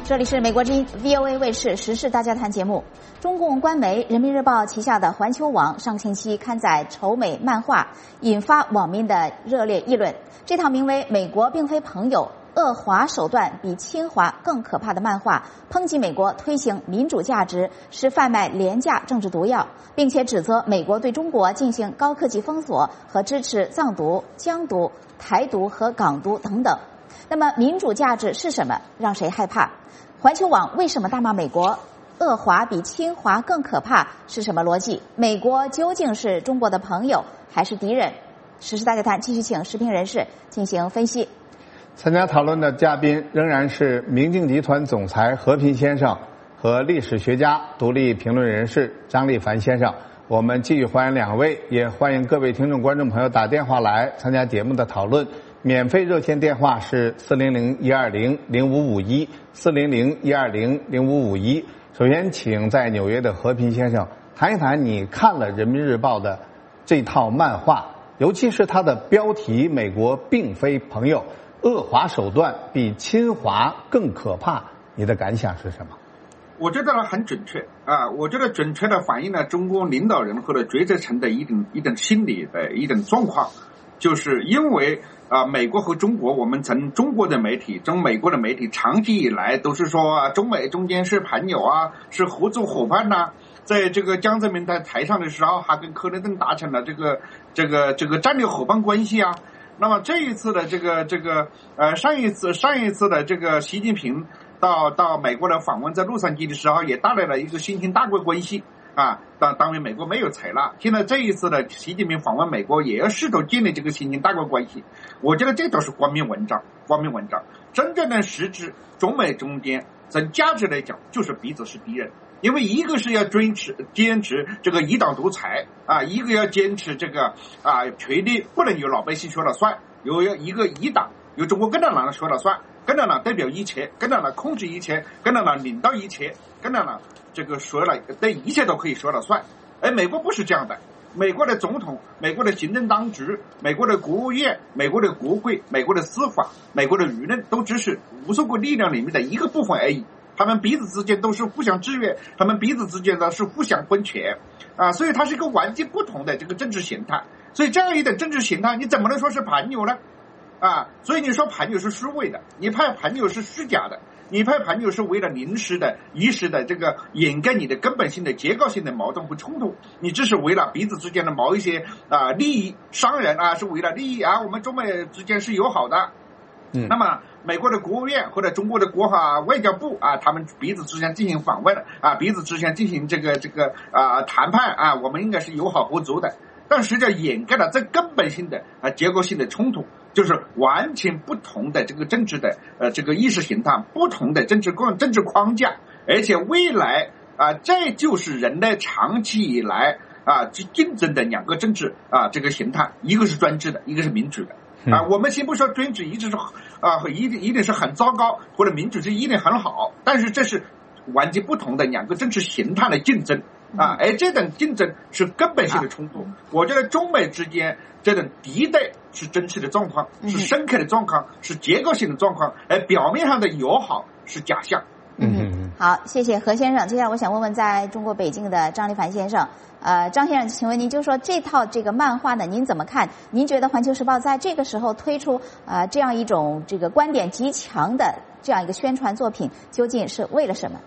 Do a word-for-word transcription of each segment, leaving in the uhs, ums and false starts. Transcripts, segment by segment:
这里是美国之音 V O A 卫视时事大家谈节目。中共官媒人民日报旗下的环球网上星期刊载仇美漫画，引发网民的热烈议论。这套名为《美国并非朋友，恶华手段比侵华更可怕》的漫画，抨击美国推行民主价值是贩卖廉价政治毒药，并且指责美国对中国进行高科技封锁和支持藏独、疆独、台独和港独等等。那么民主价值是什么？让谁害怕？环球网为什么大骂美国恶华比侵华更可怕？是什么逻辑？美国究竟是中国的朋友还是敌人？时事大家谈继续请时评人士进行分析。 参加讨论的嘉宾仍然是明镜集团总裁和平先生和历史学家、独立评论人士张立凡先生。我们继续欢迎两位，也欢迎各位听众观众朋友打电话来参加节目的讨论。免费热线电话是四零零一二零零五五一四零零一二零零五五一。首先，请在纽约的和平先生谈一谈你看了《人民日报》的这套漫画，尤其是它的标题"美国并非朋友，恶华手段比侵华更可怕"，你的感想是什么？ 我觉得呢很准确啊，我觉得准确的反映了中国领导人或者决策层的一种一种心理的一种状况，就是因为啊，美国和中国，我们从中国的媒体、中美国的媒体长期以来都是说啊，中美中间是朋友啊，是合作伙伴呐、啊。在这个江泽民在台上的时候，还跟克林顿达成了这个这个这个战略伙伴关系啊。那么这一次的这个这个呃上一次上一次的这个习近平到到美国的访问，在洛杉矶的时候，也带来了一个新型大国关系。啊，当当然美国没有采纳。现在这一次的习近平访问美国，也要试图建立这个新型大国关系。我觉得这都是光明文章，光明文章。真正的实质，中美中间从价值来讲，就是彼此是敌人。因为一个是要坚持坚持这个一党独裁啊，一个要坚持这个啊权力不能由老百姓说了算，有一个一党由中国共产党说了算，共产党代表一切，共产党控制一切，共产党领导一切，共产党这个说了对一切都可以说了算。而美国不是这样的，美国的总统、美国的行政当局、美国的国务院、美国的国会、美国的司法、美国的舆论都只是无数个力量里面的一个部分而已，他们彼此之间都是互相制约，他们彼此之间呢是互相分权啊，所以它是一个完全不同的这个政治形态。所以这样一种政治形态，你怎么能说是朋友呢？啊，所以你说朋友是虚伪的，你派朋友是虚假的，你派朋友是为了临时的、一时的这个掩盖你的根本性的结构性的矛盾和冲突，你只是为了彼此之间的某一些啊利益，商人啊是为了利益啊，我们中美之间是友好的。嗯，那么美国的国务院或者中国的国啊外交部啊，他们彼此之间进行访问啊，彼此之间进行这个这个啊谈判啊，我们应该是友好合作的。但实际上掩盖了这根本性的啊结构性的冲突，就是完全不同的这个政治的呃这个意识形态，不同的政治框政治框架，而且未来啊，这就是人类长期以来啊竞争的两个政治啊这个形态，一个是专制的，一个是民主的。啊，我们先不说专制一直是啊一定一定是很糟糕，或者民主是一定很好，但是这是完全不同的两个政治形态的竞争啊，而这种竞争是根本性的冲突。我觉得中美之间这种敌对是真实的状况，是深刻的状况，是结构性的状况，而表面上的友好是假象。 嗯，好，谢谢何先生。接下来我想问问在中国北京的张立凡先生，呃，张先生，请问您就说这套这个漫画呢，您怎么看？您觉得《环球时报》在这个时候推出呃这样一种这个观点极强的这样一个宣传作品，究竟是为了什么？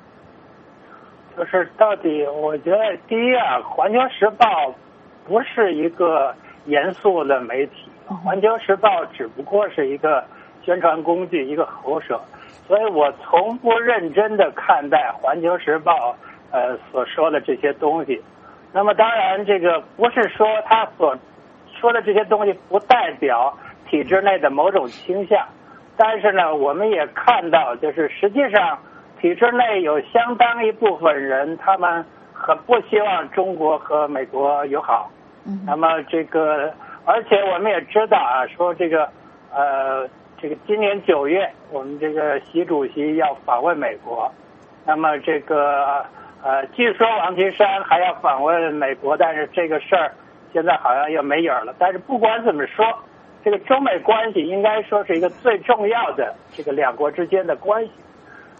就是到底，我觉得第一啊，《环球时报》不是一个严肃的媒体，《环球时报》只不过是一个宣传工具，一个喉舌。所以我从不认真的看待《环球时报》呃所说的这些东西。那么当然，这个不是说他所说的这些东西不代表体制内的某种倾向，但是呢，我们也看到，就是实际上体制内有相当一部分人，他们很不希望中国和美国友好。嗯。那么这个，而且我们也知道啊，说这个呃。这个今年九月，我们这个习主席要访问美国，那么这个呃，据说王岐山还要访问美国，但是这个事儿现在好像又没影儿了。但是不管怎么说，这个中美关系应该说是一个最重要的这个两国之间的关系。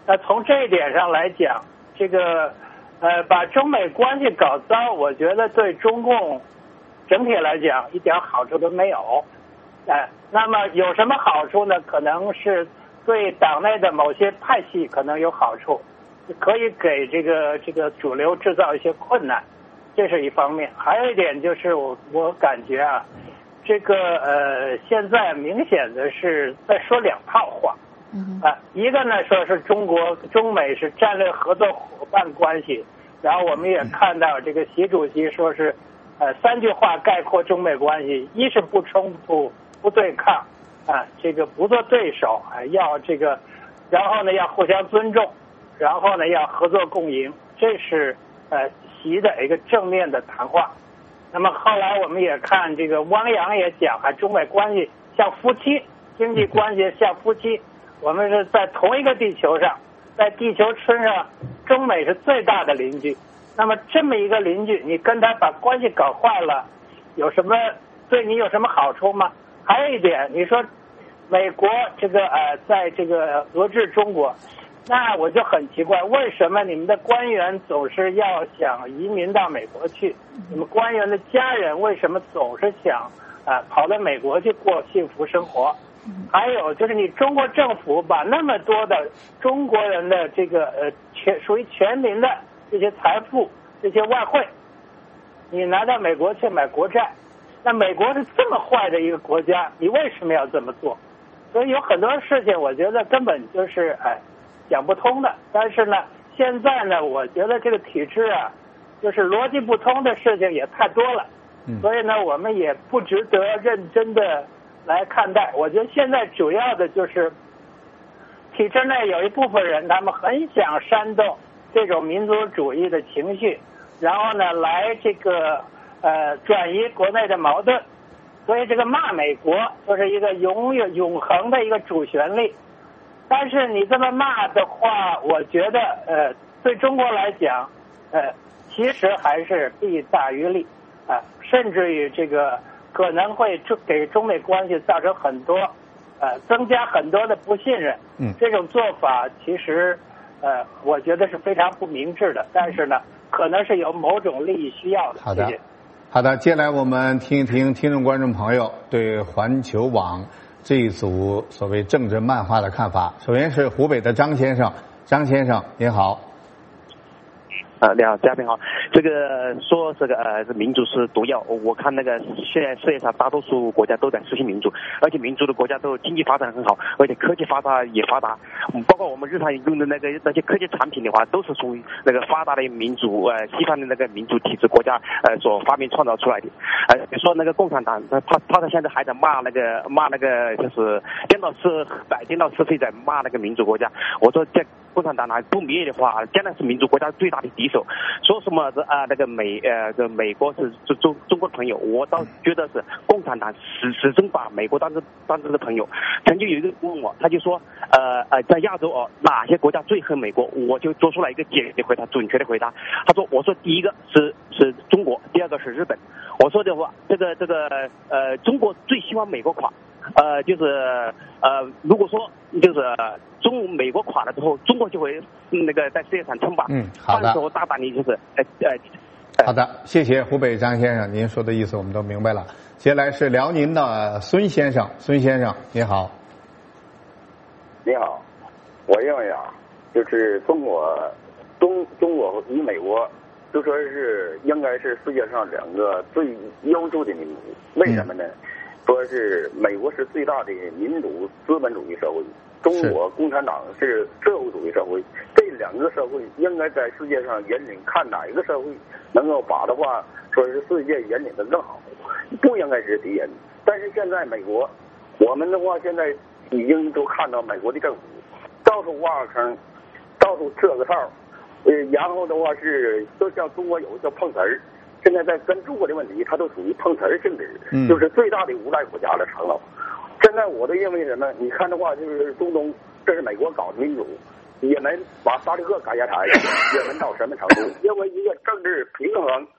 那从这一点上来讲，这个呃把中美关系搞糟，我觉得对中共整体来讲一点好处都没有。哎、呃，那么有什么好处呢？可能是对党内的某些派系可能有好处，可以给这个这个主流制造一些困难，这是一方面。还有一点就是我我感觉啊，这个呃现在明显的是在说两套话。啊，一个呢说是中国中美是战略合作伙伴关系，然后我们也看到这个习主席说是，呃三句话概括中美关系：一是不冲突、不对抗，啊这个不做对手，啊要这个，然后呢要互相尊重，然后呢要合作共赢，这是呃习的一个正面的谈话。那么后来我们也看这个汪洋也讲啊，中美关系像夫妻，经济关系像夫妻。我们是在同一个地球上，在地球村上，中美是最大的邻居。那么这么一个邻居，你跟他把关系搞坏了，有什么对你有什么好处吗？还有一点，你说美国这个呃，在这个遏制中国，那我就很奇怪，为什么你们的官员总是要想移民到美国去？你们官员的家人为什么总是想啊、呃、跑到美国去过幸福生活？还有就是你中国政府把那么多的中国人的这个呃全属于全民的这些财富、这些外汇，你拿到美国去买国债，那美国是这么坏的一个国家，你为什么要这么做？所以有很多事情我觉得根本就是哎讲不通的。但是呢，现在呢，我觉得这个体制啊，就是逻辑不通的事情也太多了，所以呢，我们也不值得认真的来看待。我觉得现在主要的就是体制内有一部分人，他们很想煽动这种民族主义的情绪，然后呢来这个呃转移国内的矛盾，所以这个骂美国就是一个永远永恒的一个主旋律。但是你这么骂的话，我觉得呃对中国来讲呃其实还是弊大于利啊、呃，甚至于这个可能会给中美关系造成很多呃增加很多的不信任。嗯，这种做法其实呃我觉得是非常不明智的，但是呢可能是有某种利益需要的。 好的， 谢谢。 好的，接下来我们听一听听众观众朋友对环球网这一组所谓政治漫画的看法。首先是湖北的张先生，张先生您好。 啊，你好，嘉宾好。这个说这个呃，民主是毒药。我看那个现在世界上大多数国家都在实行民主，而且民主的国家都经济发展很好，而且科技发达也发达。包括我们日常用的那个那些科技产品的话，都是从那个发达的民主呃西方的那个民主体制国家呃所发明创造出来的。呃，比如说那个共产党，他他他现在还在骂那个骂那个就是颠倒是白颠倒是非，在骂那个民主国家。我说这共产党呢不灭的话，将来是民主国家最大的敌手。说什么啊、呃、那个美呃这美国是中中中国朋友，我倒觉得是共产党始始终把美国当成当成的朋友。曾经有一个问我，他就说呃呃在亚洲哦哪些国家最恨美国，我就做出来一个简的回答，准确的回答。他说我说第一个是是中国，第二个是日本。我说的话这个这个呃中国最希望美国垮。呃，就是呃，如果说就是中美国垮了之后，中国就会那个在世界上称霸。 嗯，好的。 到时候大胆的就是呃呃。 好的，谢谢湖北张先生，您说的意思我们都明白了。接下来是辽宁的孙先生，孙先生你好。 你好，我认为啊，就是中国中中国与美国就说是应该是世界上两个最优秀的民族，为什么呢？嗯，说是美国是最大的民主资本主义社会，中国共产党是社会主义社会，这两个社会应该在世界上引领，看哪一个社会能够把的话，说是世界引领的更好，不应该是敌人。但是现在美国，我们的话现在已经都看到美国的政府到处挖坑，到处设个套，呃，然后的话是都像中国有叫碰瓷儿。现在在跟中国的问题，它都属于碰瓷儿性质，嗯，就是最大的无赖国家了成了。现在我都认为什么？你看的话，就是中东，这是美国搞的民主，也门把沙利赫赶下台，也门到什么程度？因为一个政治平衡，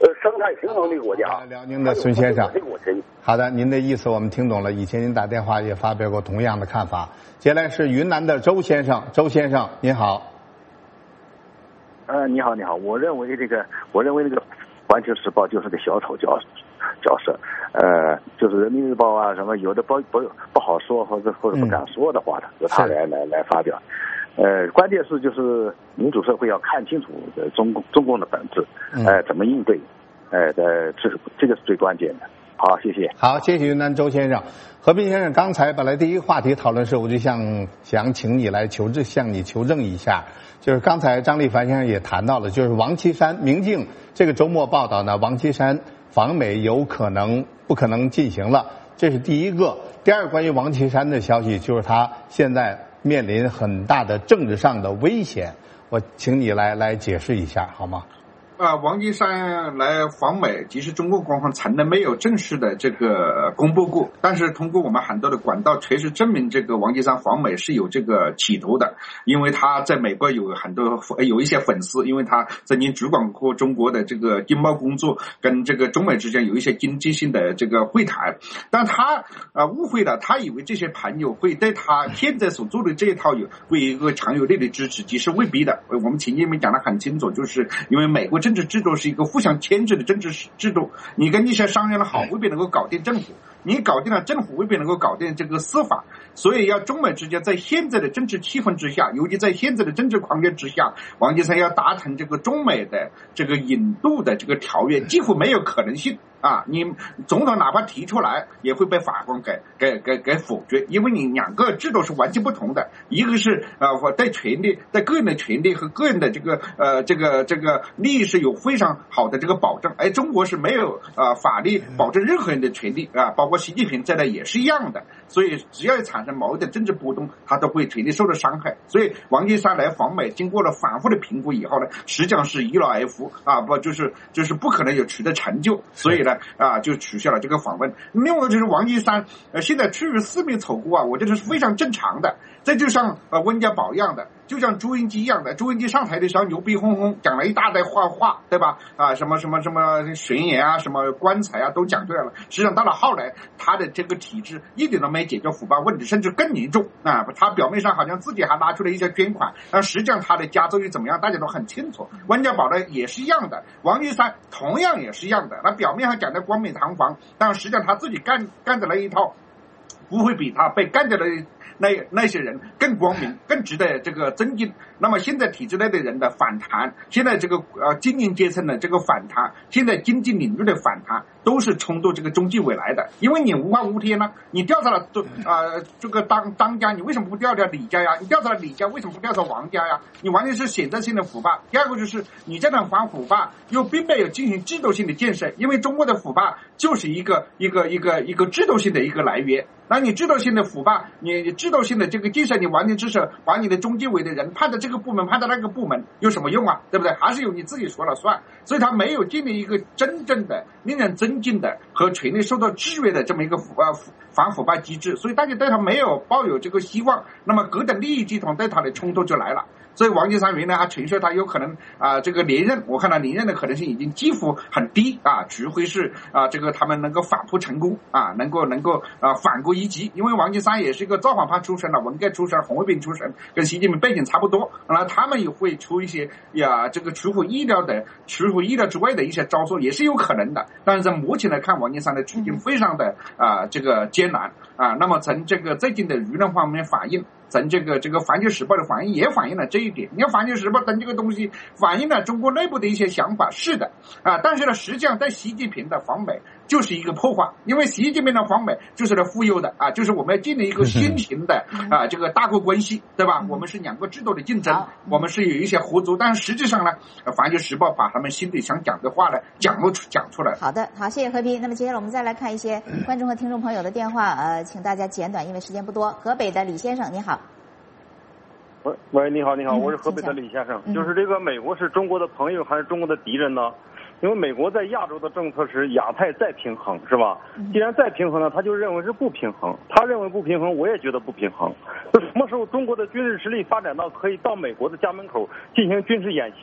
呃生态平衡的国家。 辽宁的孙先生，好的，您的意思我们听懂了。以前您打电话也发表过同样的看法。接下来是云南的周先生，周先生您好。 呃，你好，你好，我认为这个，我认为那个《环球时报》就是个小丑角角色，呃，就是《人民日报》啊，什么有的不不不好说或者或者不敢说的话的，由他来来来发表。呃，关键是就是民主社会要看清楚中共中共的本质，呃，怎么应对，呃，呃，这这个是最关键的。好，谢谢。 好，谢谢云南周先生。和平先生，刚才本来第一个话题讨论时，我就想想请你来求证，向你求证一下，就是刚才张立凡先生也谈到了，就是王岐山明镜这个周末报道呢，王岐山访美有可能不可能进行了，这是第一个。第二个关于王岐山的消息，就是他现在面临很大的政治上的危险，我请你来来解释一下好吗？ 啊，王岐山来访美，其实中国官方从来没有正式的这个公布过，但是通过我们很多的管道，确实证明这个王岐山访美是有这个企图的，因为他在美国有很多有一些粉丝，因为他曾经主管过中国的这个经贸工作，跟这个中美之间有一些经济性的这个会谈，但他啊误会了，他以为这些朋友会对他现在所做的这一套有会有一个强有力的支持，其实未必的。我们前面讲得很清楚，就是因为美国政治制度是一个互相牵制的政治制度，你跟一些商人好未必能够搞定政府，你搞定了政府未必能够搞定这个司法，所以要中美之间在现在的政治气氛之下，尤其在现在的政治框架之下，王岐山要达成这个中美的这个引渡的这个条约几乎没有可能性啊！你总统哪怕提出来，也会被法官给给给给否决，因为你两个制度是完全不同的，一个是呃我对权利、对个人的权利和个人的这个呃这个这个利益是有非常好的这个保证，而中国是没有呃法律保证任何人的权利啊，包括习近平在内也是一样的，所以只要产生某一点政治波动，他都会权利受到伤害。所以王岐山来访美，经过了反复的评估以后呢，实际上是一劳而福啊，不就是就是不可能有取得成就，所以呢啊就取消了这个访问。另外就是王岐山呃现在出于四面楚歌啊，我觉得是非常正常的，这就像呃温家宝一样的，就像朱镕基一样的，朱镕基上台的时候牛逼哄哄，讲了一大堆话话，对吧？啊，什么什么什么玄言啊，什么棺材啊，都讲出来了。实际上到了后来，他的这个体制一点都没解决腐败问题，甚至更严重啊！他表面上好像自己还拿出了一些捐款，但实际上他的家族是怎么样，大家都很清楚。温家宝呢也是一样的，王岐山同样也是一样的。那表面上讲的冠冕堂皇，但实际上他自己干干的那一套，不会比他被干掉的那那些人更光明，更值得这个尊敬。那么现在体制内的人的反弹，现在这个呃精英阶层的这个反弹，现在经济领域的反弹，都是冲动这个中纪委来的。因为你无法无天呢，你调查了呃这个当当家，你为什么不调查李家呀？你调查了李家，为什么不调查王家呀？你完全是选择性的腐败。第二个就是你这种反腐败又并没有进行制度性的建设，因为中国的腐败就是一个一个一个一个制度性的一个来源。那你制度性的腐败，你制度性的这个建设，你完全就是把你的中纪委的人判到这个部门，判到那个部门，有什么用啊？对不对？还是由你自己说了算。所以他没有建立一个真正的令人尊敬的和权力受到制约的这么一个腐呃反腐败机制，所以大家对他没有抱有这个希望。那么各等利益集团对他的冲突就来了。所以王岐山原来还传说他有可能啊、呃、这个连任，我看他连任的可能性已经几乎很低啊，除非是啊、呃、这个他们能够反扑成功啊，能够能够啊、呃、反过一击。因为王岐山也是一个造反派出身的，文革出身，红卫兵出身，跟习近平背景差不多，那他们也会出一些呀这个出乎意料的、出乎意料之外的一些招数，也是有可能的。但是在目前来看，王岐山的处境非常的啊、呃、这个艰难啊。那么从这个最近的舆论方面反映。咱这个这个《环球时报》的反应也反映了这一点。你看《环球时报》等这个东西反映了中国内部的一些想法，是的啊，但是呢，实际上在习近平的访美就是一个破坏，因为习近平的访美就是来忽悠的啊，就是我们要建立一个新型的啊这个大国关系，对吧？我们是两个制度的竞争，我们是有一些合作，但是实际上呢，《环球时报》把他们心里想讲的话呢讲出讲出来。 好的，好，谢谢和平。那么接下来我们再来看一些观众和听众朋友的电话，呃，请大家简短，因为时间不多。河北的李先生，你好。 喂喂，你好，你好，我是河北的李先生。嗯、就是这个美国是中国的朋友还是中国的敌人呢？因为美国在亚洲的政策是亚太再平衡，是吧？既然再平衡呢，他就认为是不平衡。他认为不平衡，我也觉得不平衡。就什么时候中国的军事实力发展到可以到美国的家门口进行军事演习了？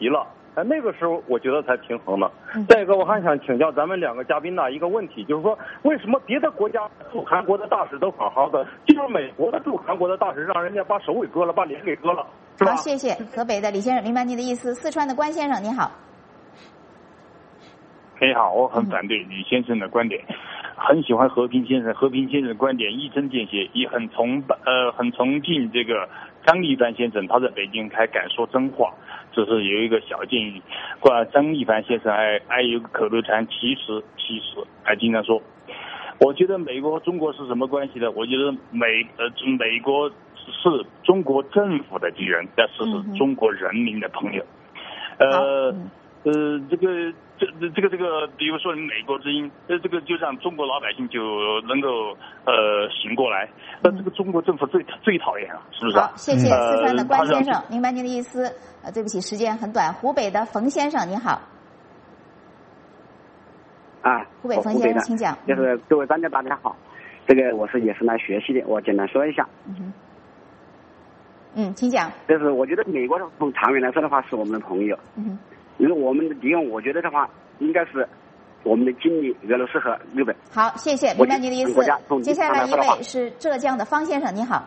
哎，那个时候我觉得才平衡呢。再一个，我还想请教咱们两个嘉宾呢一个问题，就是说，为什么别的国家驻韩国的大使都好好的，就是美国的驻韩国的大使让人家把手给割了，把脸给割了，是吧？ 好，谢谢河北的李先生，明白您的意思。四川的关先生，你好。 你好，我很反对李先生的观点，很喜欢和平先生。和平先生的观点一针见血，也很崇呃很崇敬这个张立凡先生，他在北京还敢说真话。这是有一个小建议，关张立凡先生还还有个口头禅，其实其实还经常说。我觉得美国和中国是什么关系呢？我觉得美呃美国是中国政府的敌人，但是是中国人民的朋友。呃呃，这个这这个这个，比如说美国之音，呃，这个就让中国老百姓就能够呃醒过来。那这个中国政府最最讨厌了，是不是？ 好，谢谢四川的关先生，明白您的意思。呃，对不起，时间很短。湖北的冯先生，你好。 啊， 湖北冯先生，请讲。 就是各位专家大家好，这个我是也是来学习的，我简单说一下。 嗯哼。嗯，请讲。 就是我觉得美国从长远来说的话，是我们的朋友。 嗯哼。 因为我们的敌人，我觉得的话，应该是我们的经理俄罗斯和日本。 好，谢谢，明白您的意思。接下来一位是浙江的方先生，你好。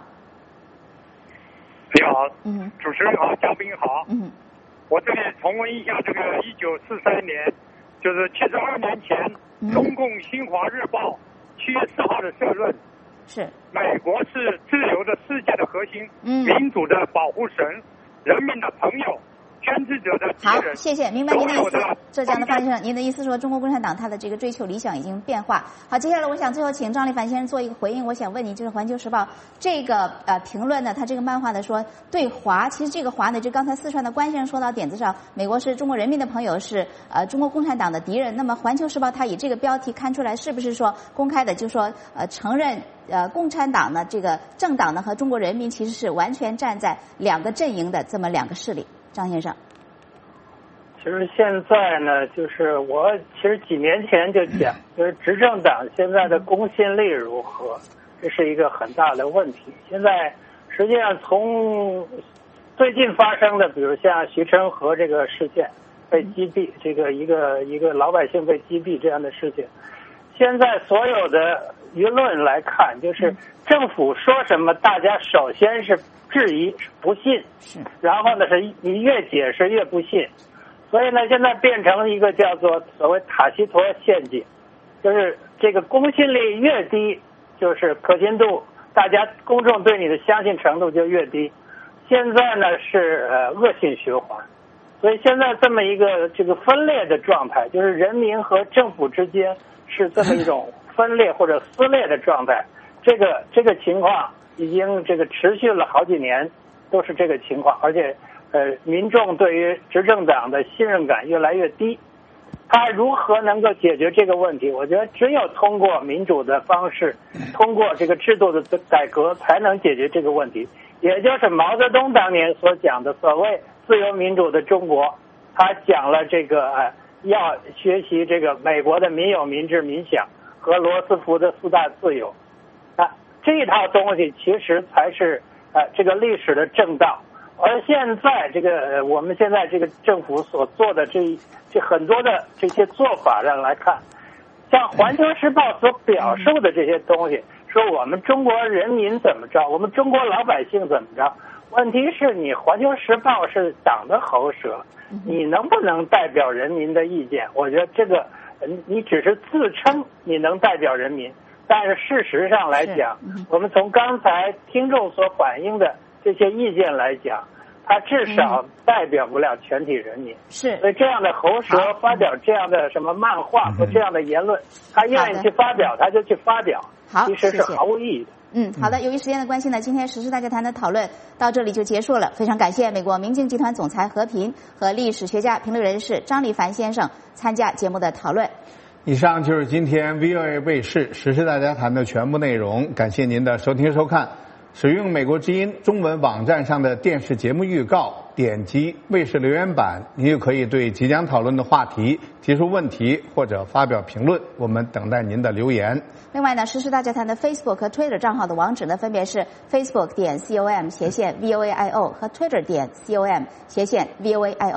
你好， 嗯， 主持人好，嘉宾好， 嗯， 我这里重温一下这个一九四三年，就是七十二年前， 嗯、 中共新华日报七月四号的社论是： 美国是自由的世界的核心， 嗯， 民主的保护神，人民的朋友。专制者的好，谢谢，明白您的意思。浙江的方先生，您的意思说中国共产党他的这个追求理想已经变化。好，接下来我想最后请张立凡先生做一个回应。我想问你，就是《环球时报》这个呃评论呢，他这个漫画呢说对华，其实这个华呢，就刚才四川的关先生说到点子上，美国是中国人民的朋友，是呃中国共产党的敌人。那么《环球时报》他以这个标题看出来，是不是说公开的就说呃承认呃共产党呢这个政党呢和中国人民其实是完全站在两个阵营的这么两个势力？张先生。 其实现在呢，就是我其实几年前就讲，就是执政党现在的公信力如何，这是一个很大的问题。现在实际上从最近发生的，比如像徐成河这个事件被击毙，这个一个一个老百姓被击毙这样的事情，现在所有的舆论来看，就是政府说什么，大家首先是质疑、不信，然后呢是你越解释越不信。所以呢，现在变成一个叫做所谓塔西佗陷阱，就是这个公信力越低，就是可信度，大家公众对你的相信程度就越低。现在呢是呃恶性循环，所以现在这么一个这个分裂的状态，就是人民和政府之间是这么一种分裂或者撕裂的状态。这个这个情况已经这个持续了好几年，都是这个情况，而且。呃，民众对于执政党的信任感越来越低，他如何能够解决这个问题？我觉得只有通过民主的方式，通过这个制度的改革，才能解决这个问题。也就是毛泽东当年所讲的所谓自由民主的中国，他讲了这个呃，要学习这个美国的民有、民治、民享和罗斯福的四大自由，啊，这一套东西其实才是呃这个历史的正道。而现在这个我们现在这个政府所做的这这很多的这些做法上来看，像《环球时报》所表述的这些东西，说我们中国人民怎么着，我们中国老百姓怎么着，问题是你《环球时报》是党的喉舌，你能不能代表人民的意见？我觉得这个你只是自称你能代表人民，但是事实上来讲，我们从刚才听众所反映的这些意见来讲，他至少代表不了全体人民。 是， 所以这样的喉舌发表这样的什么漫画和这样的言论，他愿意去发表，他就去发表， 好， 其实是毫无意义的。 嗯，好的。由于时间的关系呢，今天时事大家谈的讨论到这里就结束了。非常感谢美国明镜集团总裁何平和历史学家、评论人士张立凡先生参加节目的讨论。 以上就是今天 V O A 卫视时事大家谈的全部内容，感谢您的收听收看。使用美国之音中文网站上的电视节目预告，点击卫视留言板，您就可以对即将讨论的话题提出问题或者发表评论，我们等待您的留言。 另外呢，时事大家谈的 Facebook 和 Twitter 账号的网址呢，分别是 facebook 点 com 斜线 V O A I O 和 Twitter 点 com 斜线 V O A I O。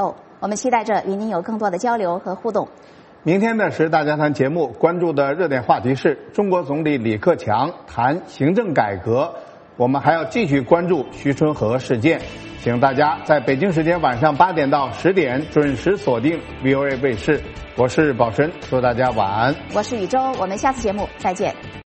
我们期待着与您有更多的交流和互动。 明天的时大家谈节目关注的热点话题是中国总理李克强谈行政改革，我们还要继续关注徐春河事件，请大家在北京时间晚上八点到十点准时锁定 V O A 卫视。我是宝申，祝大家晚安。 我是宇宙，我们下次节目再见。